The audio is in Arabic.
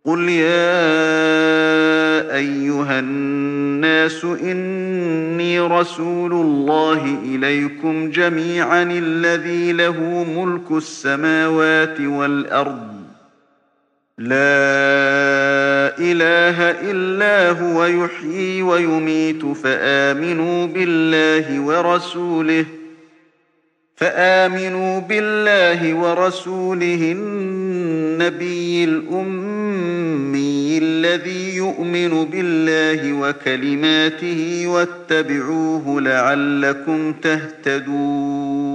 قُلْ يَا أَيُّهَا النَّاسُ إِنِّي رَسُولُ اللَّهِ إِلَيْكُمْ جَمِيعًا الَّذِي لَهُ مُلْكُ السَّمَاوَاتِ وَالْأَرْضِ لَا إِلَٰهَ إِلَّا هُوَ يُحْيِي وَيُمِيتُ فآمنوا بالله ورسوله النبي الأمي الذي يؤمن بالله وكلماته واتبعوه لعلكم تهتدون